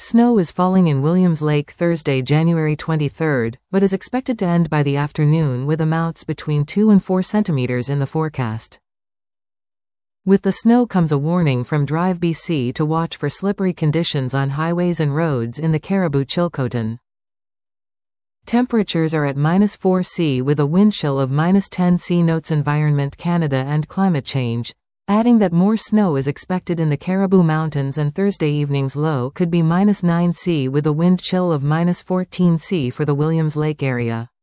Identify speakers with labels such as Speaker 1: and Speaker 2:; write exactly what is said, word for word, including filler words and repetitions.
Speaker 1: Snow is falling in Williams Lake Thursday, January twenty-third, but is expected to end by the afternoon with amounts between two and four centimeters in the forecast. With the snow comes a warning from Drive B C to watch for slippery conditions on highways and roads in the Cariboo-Chilcotin. Temperatures are at minus four C with a wind chill of minus ten C. Notes Environment Canada and Climate Change, adding that more snow is expected in the Cariboo Mountains and Thursday evening's low could be minus nine C with a wind chill of minus fourteen C for the Williams Lake area.